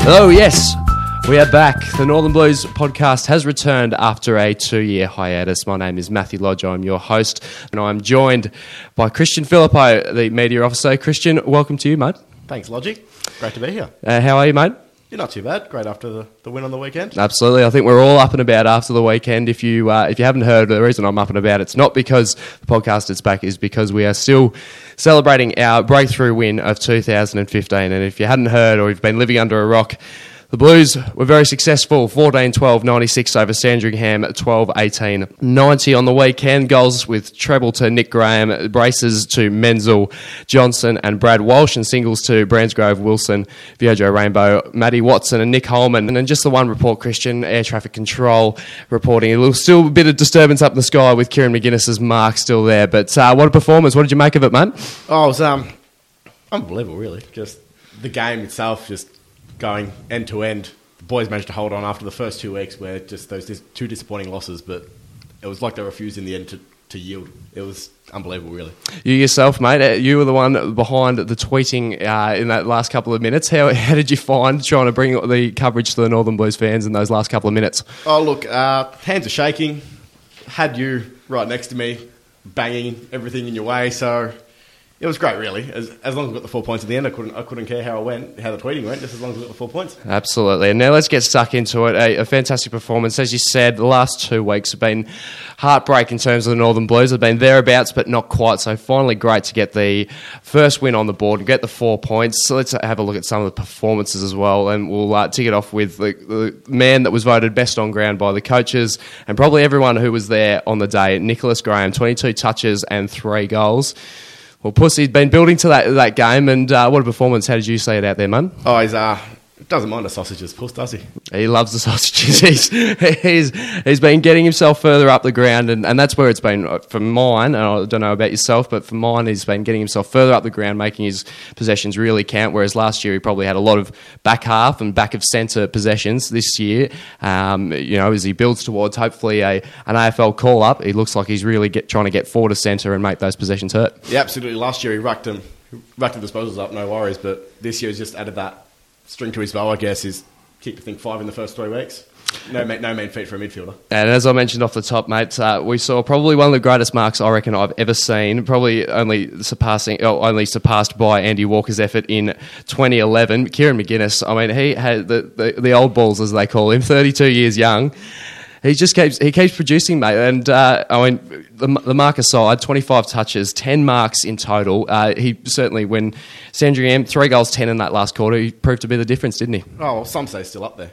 Oh, yes, we are back. The Northern Blues podcast has returned after a 2-year hiatus. My name is Matthew Lodge. I'm your host, and I'm joined by Christian Philippo, the media officer. Christian, welcome to you, mate. Thanks, Logie. Great to be here. How are you, mate? You're not too bad. Great after the win on the weekend. Absolutely. I think we're all up and about after the weekend. If you haven't heard, the reason I'm up and about, it's not because the podcast is back, is because we are still celebrating our breakthrough win of 2015. And if you hadn't heard or you've been living under a rock, the Blues were very successful, 14-12, 96 over Sandringham, 12-18, 90 on the weekend. Goals with treble to Nick Graham, braces to Menzel, Johnson and Brad Walsh, and singles to Bransgrove, Wilson, Viojo Rainbow, Matty Watson and Nick Holman. And then just the one report, Christian, air traffic control reporting. Still a bit of disturbance up in the sky with Kieran McGuinness's mark still there. But what a performance. What did you make of it, mate? Oh, it was unbelievable, really. Just the game itself, just going end to end. The boys managed to hold on after the first 2 weeks where just those two disappointing losses, but it was like they refused in the end to yield. It was unbelievable, really. You yourself, mate, you were the one behind the tweeting in that last couple of minutes. How did you find trying to bring the coverage to the Northern Blues fans in those last couple of minutes? Oh, look, hands are shaking. Had you right next to me, banging everything in your way, so it was great, really. As long as we got the 4 points at the end, I couldn't care how the tweeting went, just as long as we got the 4 points. Absolutely. And now let's get stuck into it. A fantastic performance. As you said, the last 2 weeks have been heartbreak in terms of the Northern Blues. They've been thereabouts, but not quite. So finally great to get the first win on the board and get the 4 points. So let's have a look at some of the performances as well. And we'll tick it off with the man that was voted best on ground by the coaches and probably everyone who was there on the day, Nicholas Graham, 22 touches and 3 goals. Well, Pussy's been building to that game, and what a performance. How did you see it out there, man? Oh, he's doesn't mind the sausages, Puss, does he? He loves the sausages. He's been getting himself further up the ground, and that's where it's been for mine. And I don't know about yourself, but for mine, he's been getting himself further up the ground, making his possessions really count, whereas last year he probably had a lot of back half and back of centre possessions. This year, as he builds towards hopefully an AFL call-up, he looks like he's really trying to get forward to centre and make those possessions hurt. Yeah, absolutely. Last year he racked the disposals up, no worries, but this year he's just added that string to his bow, I guess. He's kicked, I think, 5 in the first 3 weeks. No mean feat for a midfielder. And as I mentioned off the top, mate, we saw probably one of the greatest marks I reckon I've ever seen, probably only surpassed by Andy Walker's effort in 2011. Kieran McGuinness, I mean, he had the old balls, as they call him, 32 years young. He keeps producing, mate. And the mark aside, 25 touches, 10 marks in total. He certainly, when Sandringham 3 goals, 10 in that last quarter, he proved to be the difference, didn't he? Oh, well, some say still up there.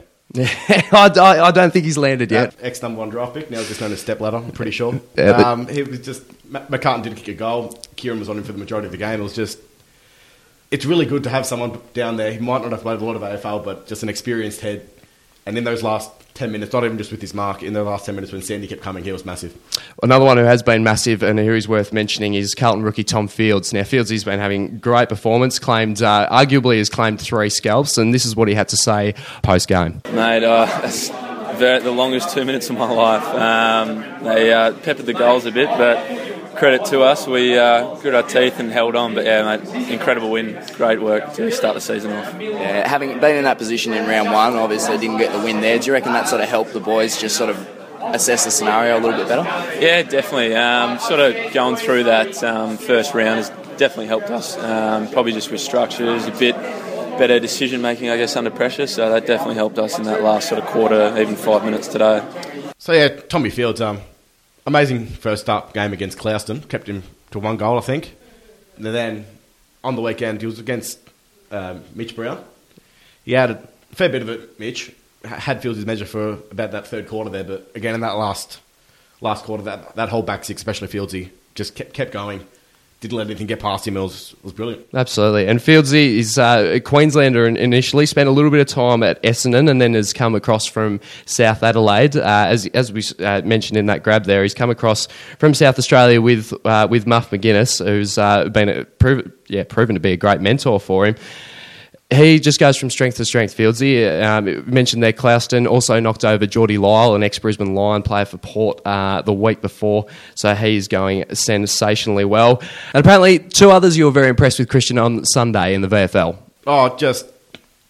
I don't think he's landed yet. Ex number 1 draft pick, now just known as Stepladder, I'm pretty sure. He was just McCartan didn't kick a goal. Kieran was on him for the majority of the game. It's really good to have someone down there. He might not have played a lot of AFL, but just an experienced head. And in those last 10 minutes, not even just with his mark, in the last 10 minutes when Sandy kept coming, he was massive. Another one who has been massive and who is worth mentioning is Carlton rookie Tom Fields. Now, Fields has been having great performance, arguably has claimed 3 scalps, and this is what he had to say post-game. Mate, that's the longest 2 minutes of my life. They peppered the goals a bit, but credit to us, we grit our teeth and held on. But yeah, mate, incredible win. Great work to start the season off. Yeah, having been in that position in round 1, obviously didn't get the win there. Do you reckon that sort of helped the boys just sort of assess the scenario a little bit better? Yeah, definitely. Sort of going through that first round has definitely helped us. Probably just with structures, a bit better decision making, I guess, under pressure. So that definitely helped us in that last sort of quarter, even 5 minutes today. So yeah, Tommy Fields, amazing first up game against Clouston. Kept him to 1 goal, I think. And then on the weekend, he was against Mitch Brown. He had a fair bit of it, Mitch. Had Fields' measure for about that third quarter there. But again, in that last quarter, that whole back six, especially Fieldsy, just kept going. Didn't let anything get past him. It was brilliant. Absolutely. And Fieldsy is a Queenslander initially, spent a little bit of time at Essendon and then has come across from South Adelaide. As we mentioned in that grab there, he's come across from South Australia with Muff McGuinness, who's been proven to be a great mentor for him. He just goes from strength to strength, Fieldsy. Mentioned there, Clouston also knocked over Geordie Lyle, an ex-Brisbane Lion player for Port the week before. So he's going sensationally well. And apparently 2 others you were very impressed with, Christian, on Sunday in the VFL. Oh, just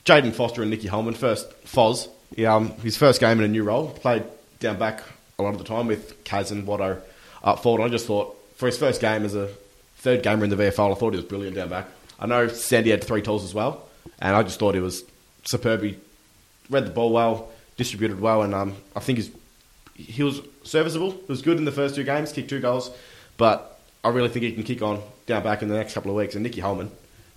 Jaden Foster and Nicky Holman, first Foz. His first game in a new role, played down back a lot of the time with Kaz and Watto up forward. I just thought, for his first game as a third gamer in the VFL, I thought he was brilliant down back. I know Sandy had 3 tools as well, and I just thought he was superb. He read the ball well, distributed well, and I think he was serviceable. He was good in the first 2 games, kicked 2 goals, but I really think he can kick on down back in the next couple of weeks. And Nicky Holman,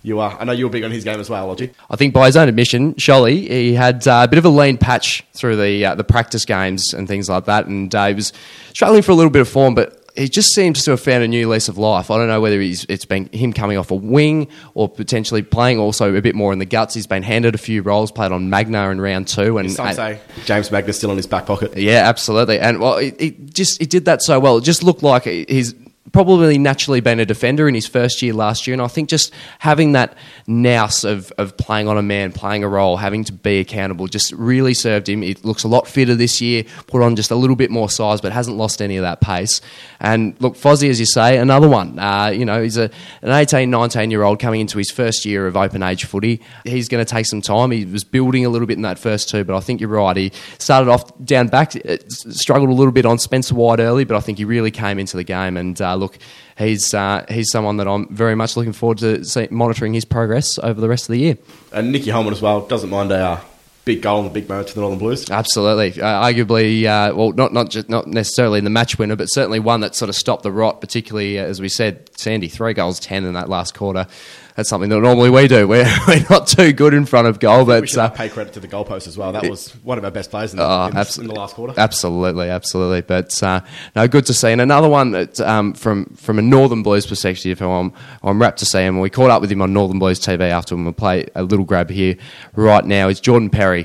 I know you were big on his game as well, Lodgy. I think by his own admission, Sholly, he had a bit of a lean patch through the practice games and things like that, and he was struggling for a little bit of form, but he just seems to have found a new lease of life. I don't know whether it's been him coming off a wing or potentially playing also a bit more in the guts. He's been handed a few roles, played on Magna in round 2. And some say James Magna's still in his back pocket. Yeah, absolutely. And well, he did that so well. It just looked like he's probably naturally been a defender in his first year last year, and I think just having that nous of playing on a man, playing a role, having to be accountable just really served him. He looks a lot fitter this year, put on just a little bit more size, but hasn't lost any of that pace. And look, Fozzie, as you say, another one. He's an 18, 19-year-old coming into his first year of open age footy. He's going to take some time. He was building a little bit in that first 2, but I think you're right. He started off down back, struggled a little bit on Spencer White early, but I think he really came into the game. And look, he's someone that I'm very much looking forward to monitoring his progress over the rest of the year. And Nicky Holman as well, doesn't mind a big goal and a big moment for the Northern Blues. Absolutely. Arguably, not necessarily in the match winner, but certainly one that sort of stopped the rot, particularly, as we said, Sandy, 3 goals, 10 in that last quarter. That's something that normally we do. We're not too good in front of goal. But we should pay credit to the goalpost as well. That was one of our best players in the last quarter. Absolutely. But no, good to see. And another one that from a Northern Blues perspective, I'm rapt to see him. We caught up with him on Northern Blues TV after, and we'll play a little grab here right now. Is Jordan Perry.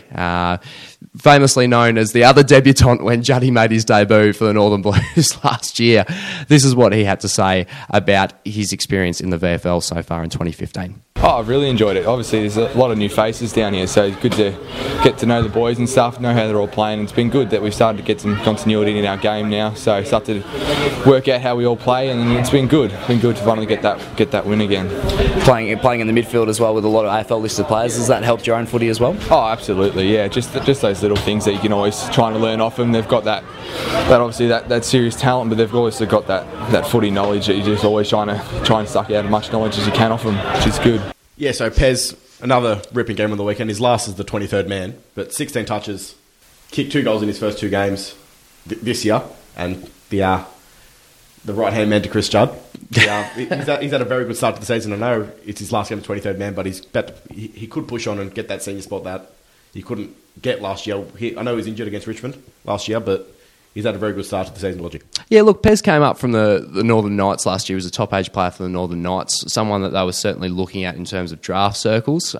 Famously known as the other debutant when Juddy made his debut for the Northern Blues last year. This is what he had to say about his experience in the VFL so far in 2015. Oh, I've really enjoyed it. Obviously, there's a lot of new faces down here, so it's good to get to know the boys and stuff, know how they're all playing. It's been good that we've started to get some continuity in our game now, so started to work out how we all play, and it's been good. It's been good to finally get that win again. Playing in the midfield as well with a lot of AFL listed players, has that helped your own footy as well? Oh, absolutely, yeah. Just those little things that you can always try to learn off them. They've got that obviously that serious talent, but they've also got that footy knowledge that you're just always trying to suck out as much knowledge as you can off them, which is good. Yeah, so Pez, another ripping game on the weekend. His last is the 23rd man, but 16 touches, kicked 2 goals in his first 2 games this year, and the right-hand man to Chris Judd. He's had a very good start to the season. I know it's his last game of 23rd man, but he could push on and get that senior spot that he couldn't get last year. I know he was injured against Richmond last year, but he's had a very good start to the season, Logic. Yeah, look, Pez came up from the Northern Knights last year. He was a top-age player for the Northern Knights, someone that they were certainly looking at in terms of draft circles.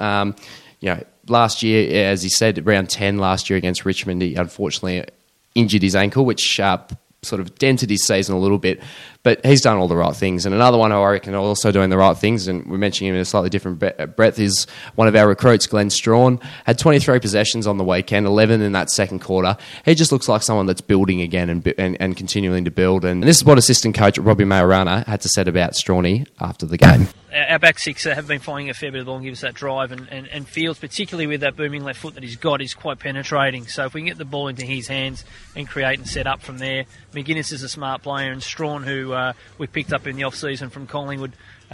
Last year, as he said, round 10 last year against Richmond, he unfortunately injured his ankle, which sort of dented his season a little bit, but he's done all the right things. And another one who I reckon also doing the right things, and we're mentioning him in a slightly different breadth, is one of our recruits, Glenn Strawn. Had 23 possessions on the weekend, 11 in that second quarter. He just looks like someone that's building again and continuing to build. And this is what assistant coach Robbie Majorana had to say about Strawny after the game. Our back six have been finding a fair bit of the ball and give us that drive, and Fields, particularly with that booming left foot that he's got, is quite penetrating. So if we can get the ball into his hands and create and set up from there, McGuinness is a smart player, and Strawn, who we picked up in the off-season from Collingwood,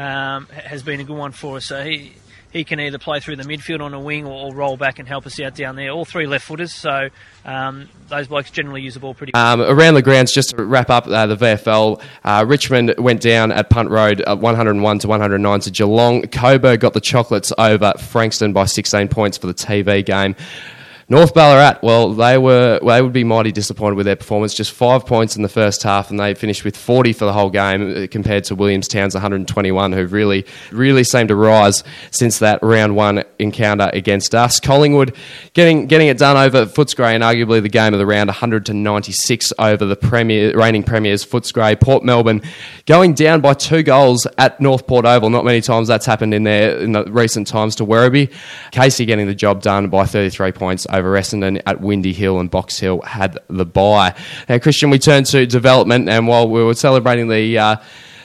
has been a good one for us. So he can either play through the midfield on a wing or roll back and help us out down there. All 3 left-footers, so those blokes generally use the ball pretty well. Around the grounds, just to wrap up the VFL, Richmond went down at Punt Road 101-109 to Geelong. Coburg got the Chocolates over Frankston by 16 points for the TV game. North Ballarat, well, they would be mighty disappointed with their performance. Just 5 points in the first half, and they finished with 40 for the whole game compared to Williamstown's 121, who really seemed to rise since that round 1 encounter against us. Collingwood getting it done over Footscray, and arguably the game of the round, 100-96 over the reigning premiers Footscray. Port Melbourne going down by 2 goals at North Port Oval. Not many times that's happened in the recent times to Werribee. Casey getting the job done by 33 points over Essendon at Windy Hill, and Box Hill had the bye. Now, Christian, we turn to development, and while we were celebrating the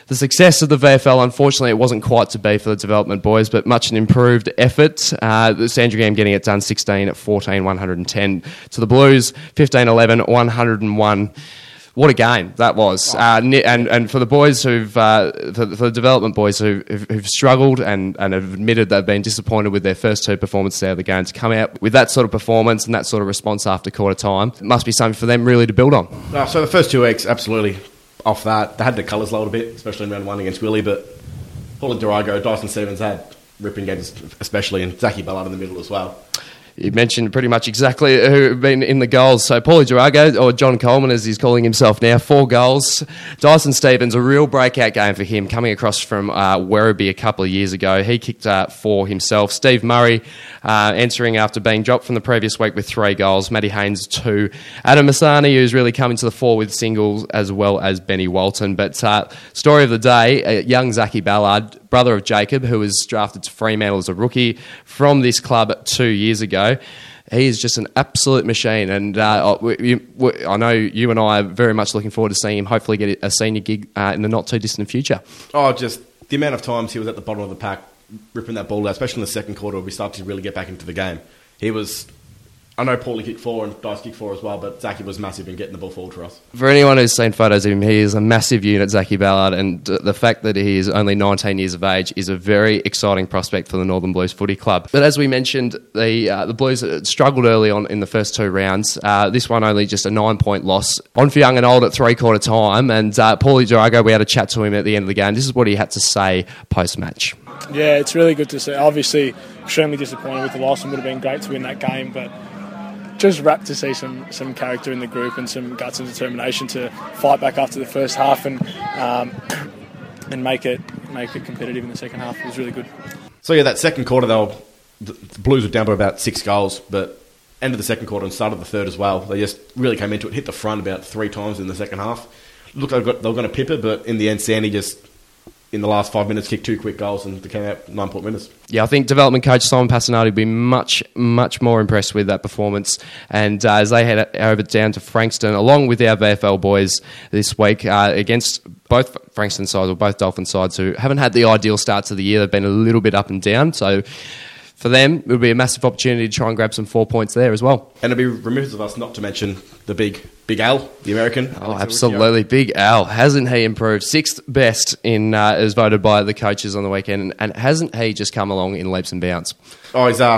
The success of the VFL, unfortunately, it wasn't quite to be for the development boys, but much an improved effort. The Sandringham getting it done 16-14, 110 to the Blues, 15-11, 101. What a game that was, and for the boys who've for the development boys who've struggled and have admitted they've been disappointed with their first two performances out of the game, to come out with that sort of performance and that sort of response after quarter time, it must be something for them really to build on. So the first 2 weeks, absolutely off that. They had their colours low a bit, especially in round 1 against Willie, but Paulie Durago, Dyson Stevens had ripping games, especially, and Zachy Ballard in the middle as well. You mentioned pretty much exactly who have been in the goals. So Paulie Durago, or John Coleman as he's calling himself now, 4 goals. Dyson Stevens, a real breakout game for him, coming across from Werribee a couple of years ago. He kicked 4 himself. Steve Murray entering after being dropped from the previous week with 3 goals. Matty Haynes 2. Adam Masani, who's really coming to the fore with singles, as well as Benny Walton. But story of the day, young Zachy Ballard, brother of Jacob, who was drafted to Fremantle as a rookie from this club 2 years ago. He is just an absolute machine, and I know you and I are very much looking forward to seeing him hopefully get a senior gig in the not-too-distant future. Oh, just the amount of times he was at the bottom of the pack, ripping that ball out, especially in the second quarter, where we started to really get back into the game. He was... I know Paulie kicked 4 and Dice kicked 4 as well, but Zachy was massive in getting the ball forward for us. For anyone who's seen photos of him, he is a massive unit, Zachy Ballard, and the fact that he is only 19 years of age is a very exciting prospect for the Northern Blues Footy Club. But as we mentioned, the Blues struggled early on in the first 2 rounds. This one only just a 9-point loss on for young and old at 3/4 time, and Paulie Durago, we had a chat to him at the end of the game. This is what he had to say post-match. Yeah, it's really good to see. Obviously, extremely disappointed with the loss, and would have been great to win that game, but just rapt to see some character in the group and some guts and determination to fight back after the first half and make it competitive in the second half. It was really good. So yeah, that second quarter, the Blues were down by about 6 goals, but end of the second quarter and start of the third as well. They just really came into it, hit the front about 3 times in the second half. Looked like they were going to pip it, but in the end, Sandy just, in the last 5 minutes, kicked 2 quick goals and they came out 9-point winners. Yeah, I think development coach Simon Passanati will be much, much more impressed with that performance. And as they head over down to Frankston, along with our VFL boys this week, against both Frankston sides, or both Dolphin sides, who haven't had the ideal start to the year. They've been a little bit up and down. So for them, it would be a massive opportunity to try and grab some 4 points there as well. And it'd be remiss of us not to mention the Big Al, the American. Oh, absolutely. Big Al. Hasn't he improved? 6th best in as voted by the coaches on the weekend. And hasn't he just come along in leaps and bounds? Oh, his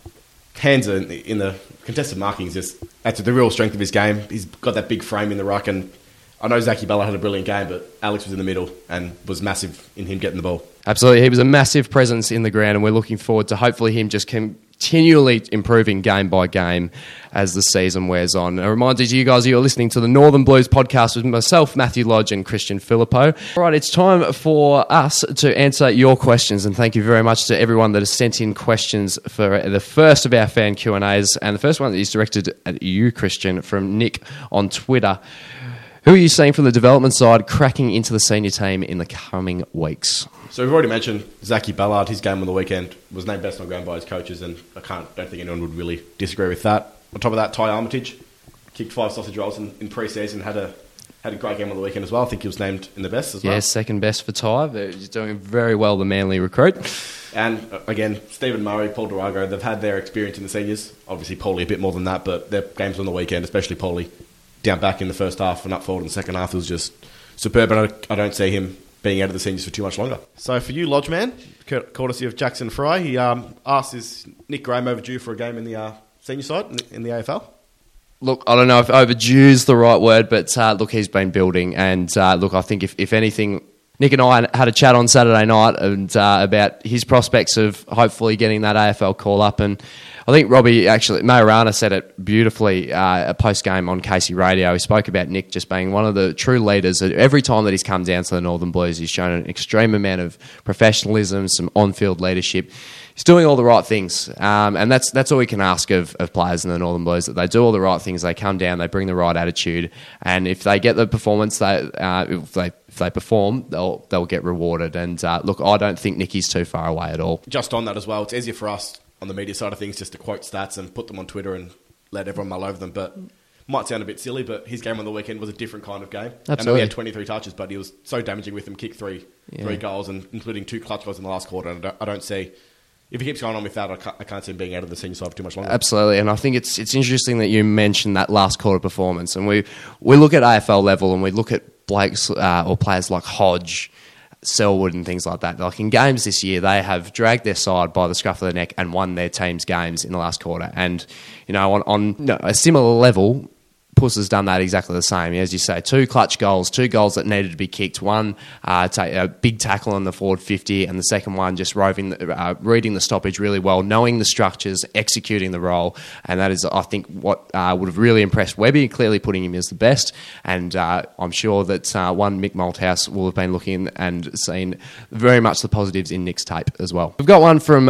hands in the contested markings. That's the real strength of his game. He's got that big frame in the ruck, and I know Zachy Ballard had a brilliant game, but Alex was in the middle and was massive in him getting the ball. Absolutely. He was a massive presence in the ground, and we're looking forward to hopefully him just continually improving game by game as the season wears on. A reminder to you guys, you're listening to the Northern Blues podcast with myself, Matthew Lodge, and Christian Filippo. All right, it's time for us to answer your questions, and thank you very much to everyone that has sent in questions for the first of our fan Q&As, and the first one is directed at you, Christian, from Nick on Twitter. Who are you seeing from the development side cracking into the senior team in the coming weeks? So we've already mentioned Zachy Ballard. His game on the weekend was named best on ground by his coaches, and I don't think anyone would really disagree with that. On top of that, Ty Armitage kicked 5 sausage rolls in pre-season, had a great game on the weekend as well. I think he was named in the best as well. Yeah, second best for Ty. He's doing very well, the Manly recruit. And again, Stephen Murray, Paul Durago, they've had their experience in the seniors. Obviously, Paulie a bit more than that, but their games on the weekend, especially Paulie, down back in the first half and up forward in the second half, was just superb, and I don't see him being out of the seniors for too much longer. So for you, Lodgeman, courtesy of Jackson Fry, he asked, is Nick Graham overdue for a game in the senior side in the AFL? Look, I don't know if overdue is the right word, but look, he's been building, and look, I think if anything, Nick and I had a chat on Saturday night and about his prospects of hopefully getting that AFL call up, and I think Robbie, actually, Mayorana said it beautifully post-game on Casey Radio. He spoke about Nick just being one of the true leaders. Every time that he's come down to the Northern Blues, he's shown an extreme amount of professionalism, some on-field leadership. He's doing all the right things, and that's all we can ask of players in the Northern Blues, that they do all the right things, they come down, they bring the right attitude, and if they get the performance, if they perform, they'll get rewarded. And look, I don't think Nicky's too far away at all. Just on that as well, it's easier for us on the media side of things just to quote stats and put them on Twitter and let everyone mull over them, but Might sound a bit silly, but his game on the weekend was a different kind of game. Absolutely. I know he had 23 touches, but he was so damaging with them, kicked three goals, and including 2 clutch goals in the last quarter. And I don't see... If he keeps going on with that, I can't see him being out of the senior side for too much longer. Absolutely, and I think it's interesting that you mentioned that last quarter performance. And we look at AFL level and we look at Blake's or players like Hodge, Selwood and things like that. Like in games this year, they have dragged their side by the scruff of the neck and won their team's games in the last quarter. And, on a similar level, Puss has done that exactly the same. As you say, 2 clutch goals, 2 goals that needed to be kicked. One, a big tackle on the forward 50, and the second one just reading the stoppage really well, knowing the structures, executing the role. And that is, I think, what would have really impressed Webby, clearly putting him as the best. And I'm sure that one Mick Malthouse will have been looking and seen very much the positives in Nick's tape as well. We've got one from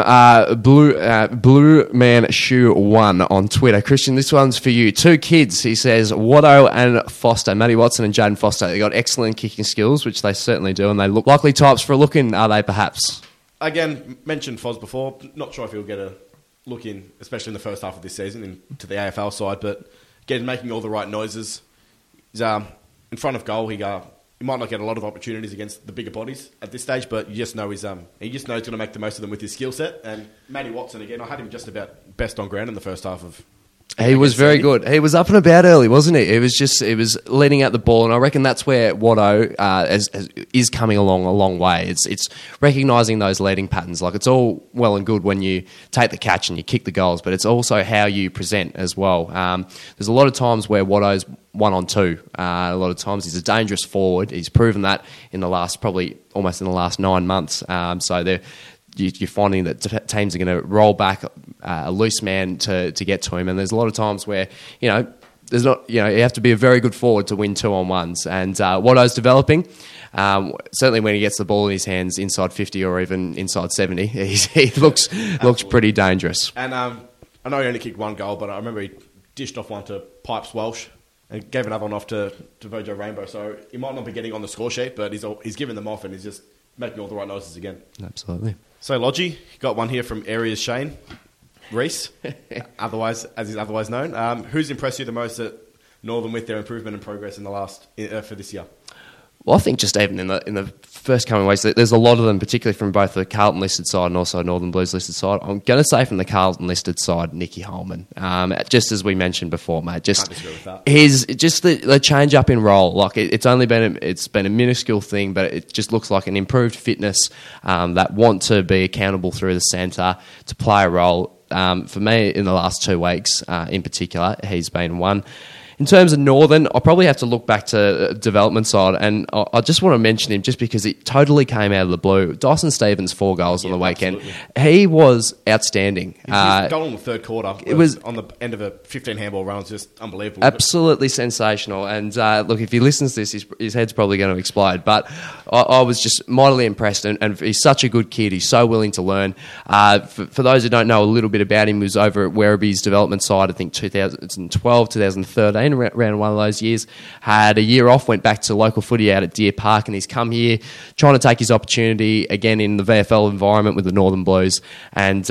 Blue Man Shoe 1 on Twitter. Christian, this one's for you. 2 kids, he says, Watto and Foster, Matty Watson and Jaden Foster. They've got excellent kicking skills, which they certainly do, and they look likely types for a look in, are they perhaps? Again, mentioned Foz before. Not sure if he'll get a look in, especially in the first half of this season, into the AFL side, but again, making all the right noises. He's in front of goal. He might not get a lot of opportunities against the bigger bodies at this stage, but you just know he just knows he's going to make the most of them with his skill set. And Matty Watson, again, I had him just about best on ground in the first half of... He was very good. He was up and about early, wasn't he? It was leading out the ball, and I reckon that's where Watto is coming along a long way. It's recognising those leading patterns. Like, it's all well and good when you take the catch and you kick the goals, but it's also how you present as well. There's a lot of times where Watto's 1-on-2. A lot of times he's a dangerous forward. He's proven that probably almost in the last 9 months. So you're finding that teams are going to roll back a loose man to get to him, and there's a lot of times where there's not you have to be a very good forward to win 2-on-1s, and Watto's developing. Certainly when he gets the ball in his hands inside 50 or even inside 70, he looks pretty dangerous. And I know he only kicked 1 goal, but I remember he dished off one to Pipes Welsh and gave another one off to Vojo Rainbow. So he might not be getting on the score sheet, but he's giving them off and he's just making all the right noises again. Absolutely. So, Lodgy, got one here from Areas Shane Reese, otherwise known. Who's impressed you the most at Northern with their improvement and progress in the last for this year? Well, I think just even in the first coming weeks, there's a lot of them, particularly from both the Carlton listed side and also Northern Blues listed side. I'm going to say from the Carlton listed side, Nicky Holman. Just as we mentioned before, mate. Can't disagree with that. His just the change up in role. Like it's been a minuscule thing, but it just looks like an improved fitness that want to be accountable through the centre to play a role. For me, in the last 2 weeks, in particular, he's been one. In terms of Northern, I'll probably have to look back to development side, and I just want to mention him just because it totally came out of the blue. Dyson Stevens, 4 goals on the weekend. Absolutely. He was outstanding. His goal in the third quarter it was on the end of a 15 handball run. It was just unbelievable. Absolutely sensational. And look, if he listens to this, his head's probably going to explode. But I was just mightily impressed, and he's such a good kid. He's so willing to learn. For those who don't know a little bit about him, he was over at Werriby's development side, I think 2012, 2013. Around one of those years, had a year off, went back to local footy out at Deer Park, and he's come here trying to take his opportunity again in the VFL environment with the Northern Blues, and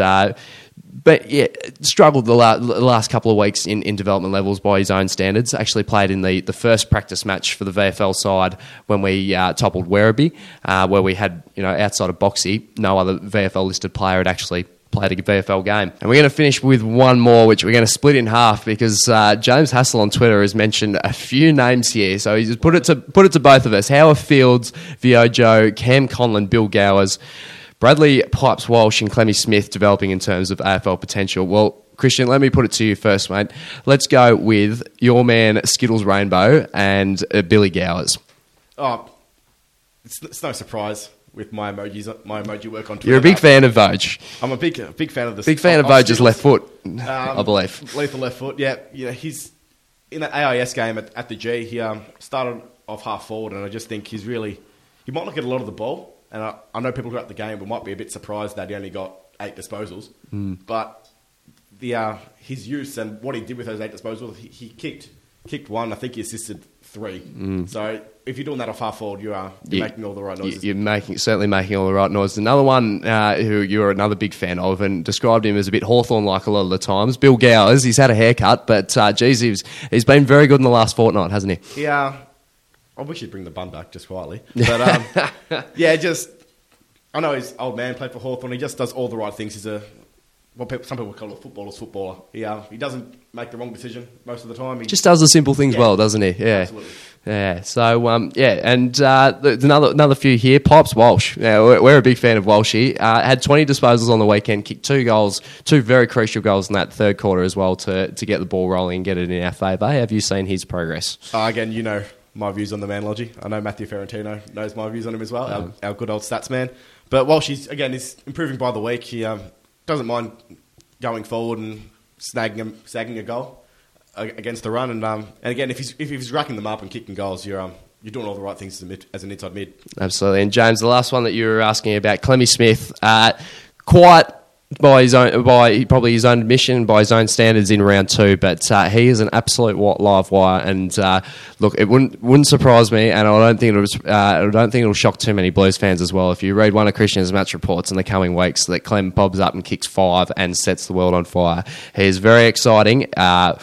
but yeah, struggled the last couple of weeks in development levels by his own standards. Actually played in the first practice match for the VFL side when we toppled Werribee, where we had outside of Boxy, no other VFL listed player had actually played a VFL game. And we're going to finish with one more, which we're going to split in half because James Hassel on Twitter has mentioned a few names here. So he's put it to both of us. Howard Fields, Viojo, Cam Conlon, Bill Gowers, Bradley Pipes Walsh and Clemmy Smith developing in terms of AFL potential. Well, Christian, let me put it to you first, mate. Let's go with your man Skittles Rainbow and Billy Gowers. Oh, it's no surprise. With my emoji work on Twitter. You're a big fan of Vogue. I'm a big fan of this. Big fan of Voge's left foot, I believe. Lethal left foot, yeah. He's in that AIS game at the G. He started off half forward, and I just think he might not get a lot of the ball. And I know people throughout the game might be a bit surprised that he only got 8 disposals. But his use and what he did with those 8 disposals, he kicked kicked 1. I think he assisted 3. So if you're doing that off half forward, you're making all the right noises. You're certainly making all the right noises. Another one who you're another big fan of and described him as a bit Hawthorn-like a lot of the times, Bill Gowers. He's had a haircut, but he's been very good in the last fortnight, hasn't he? Yeah. I wish he'd bring the bun back just quietly. But, I know his old man played for Hawthorn. He just does all the right things. He's some people call it a footballer's footballer. He doesn't make the wrong decision most of the time. He just does the simple things well, doesn't he? Yeah. Absolutely. Yeah, so, and another few here. Pipes Walsh. Yeah, we're a big fan of Walshy. Had 20 disposals on the weekend, kicked 2 goals, 2 very crucial goals in that third quarter as well to get the ball rolling and get it in our favour. Have you seen his progress? Again, you know my views on the Manlogy. I know Matthew Ferrantino knows my views on him as well, our good old stats man. But Walsh, is improving by the week. He doesn't mind going forward and snagging a goal against the run. And again, if he's racking them up and kicking goals, you're doing all the right things as an inside mid. Absolutely. And James, the last one that you were asking about, Clemmy Smith, quite by his own admission, by his own standards in round 2, but he is an absolute live wire. And look, it wouldn't surprise me, and I don't think it'll shock too many Blues fans as well if you read one of Christian's match reports in the coming weeks that Clem bobs up and kicks 5 and sets the world on fire. He is very exciting. I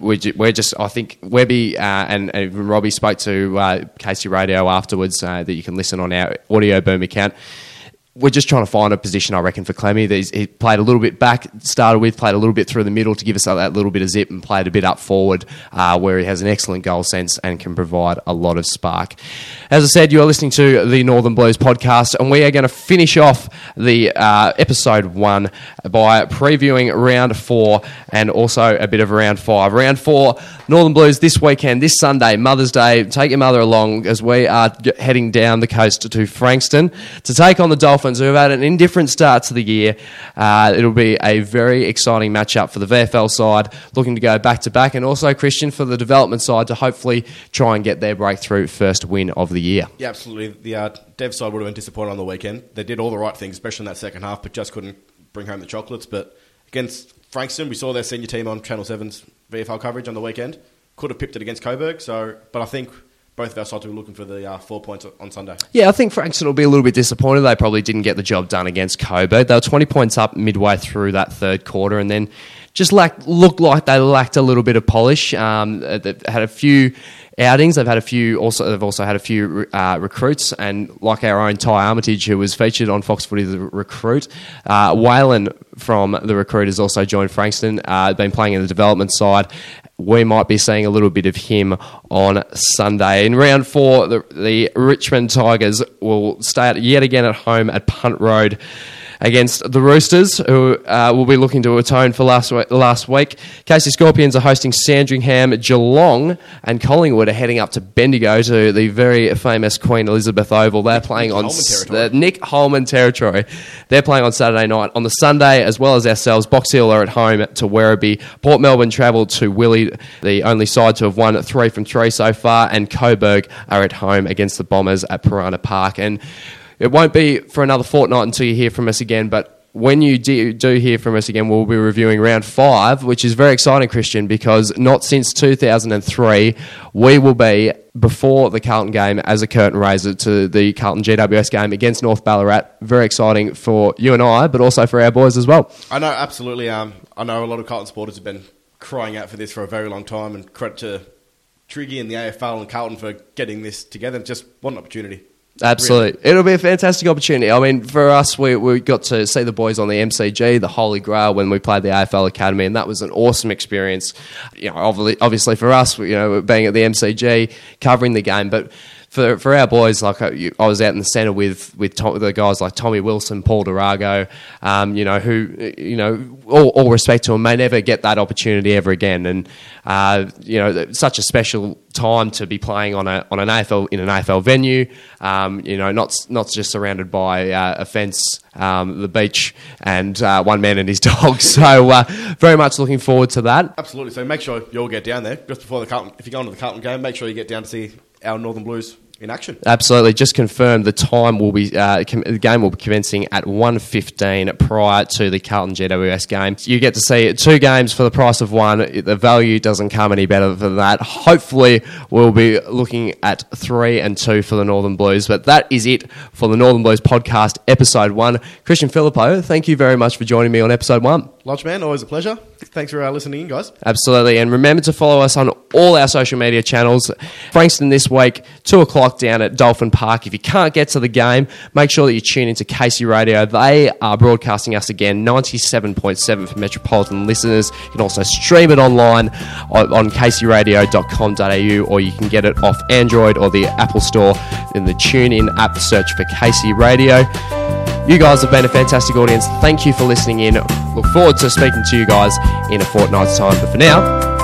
think Webby and Robbie spoke to Casey Radio afterwards that you can listen on our Audio Boom account. We're just trying to find a position, I reckon, for Clemmy. He played a little bit back, played a little bit through the middle to give us that little bit of zip, and played a bit up forward where he has an excellent goal sense and can provide a lot of spark. As I said, you are listening to the Northern Blues podcast, and we are going to finish off the episode 1 by previewing round 4 and also a bit of round 5. Round 4, Northern Blues this weekend, this Sunday, Mother's Day. Take your mother along as we are heading down the coast to Frankston to take on the Dolphins, who have had an indifferent start to the year. It'll be a very exciting matchup for the VFL side, looking to go back-to-back, and also, Christian, for the development side to hopefully try and get their breakthrough first win of the year. Yeah, absolutely. The Dev side would have been disappointed on the weekend. They did all the right things, especially in that second half, but just couldn't bring home the chocolates. But against Frankston, we saw their senior team on Channel 7's VFL coverage on the weekend. Could have pipped it against Coburg, but I think both of our sides were looking for the 4 points on Sunday. Yeah, I think Frankston will be a little bit disappointed. They probably didn't get the job done against Coburg. They were 20 points up midway through that third quarter, and then just looked like they lacked a little bit of polish. They've had a few outings. They've also had a few recruits, and like our own Ty Armitage, who was featured on Fox Footy, the recruit. Whalen from the recruit has also joined Frankston. Been playing in the development side. We might be seeing a little bit of him on Sunday. In round 4, the Richmond Tigers will stay yet again at home at Punt Road against the Roosters, who will be looking to atone for last week. Casey Scorpions are hosting Sandringham, Geelong, and Collingwood are heading up to Bendigo to the very famous Queen Elizabeth Oval. They're playing on the Nick Holman territory. They're playing on Saturday night. On the Sunday, as well as ourselves, Box Hill are at home to Werribee. Port Melbourne travel to Willie, the only side to have won 3 from 3 so far, and Coburg are at home against the Bombers at Piranha Park. And it won't be for another fortnight until you hear from us again, but when you do hear from us again, we'll be reviewing round 5, which is very exciting, Christian, because not since 2003 we will be before the Carlton game as a curtain raiser to the Carlton GWS game against North Ballarat. Very exciting for you and I, but also for our boys as well. I know, absolutely. I know a lot of Carlton supporters have been crying out for this for a very long time, and credit to Triggy and the AFL and Carlton for getting this together. Just what an opportunity. Absolutely. Really. It'll be a fantastic opportunity. I mean, for us, we got to see the boys on the MCG, the Holy Grail, when we played the AFL Academy, and that was an awesome experience. You know, obviously for us, being at the MCG, covering the game, but for our boys, like I was out in the centre with the guys like Tommy Wilson, Paul Durago, who all respect to them, may never get that opportunity ever again, and such a special time to be playing on an AFL venue, not just surrounded by a fence, the beach, and one man and his dog. So very much looking forward to that. Absolutely. So make sure you all get down there just before the Carlton. If you're going to the Carlton game, make sure you get down to see our Northern Blues in action. Absolutely. Just confirmed the time will be the game will be commencing at 1:15 prior to the Carlton GWS game. You get to see 2 games for the price of 1. The value doesn't come any better than that. Hopefully, we'll be looking at 3 and 2 for the Northern Blues. But that is it for the Northern Blues podcast, episode 1. Christian Philippou, thank you very much for joining me on episode 1. Lodge, man, always a pleasure. Thanks for listening in, guys. Absolutely. And remember to follow us on all our social media channels. Frankston this week, 2 o'clock down at Dolphin Park. If you can't get to the game, make sure that you tune into Casey Radio. They are broadcasting us again, 97.7 for metropolitan listeners. You can also stream it online on caseyradio.com.au, or you can get it off Android or the Apple Store in the TuneIn app. Search for Casey Radio. You guys have been a fantastic audience. Thank you for listening in. Look forward to speaking to you guys in a fortnight's time. But for now,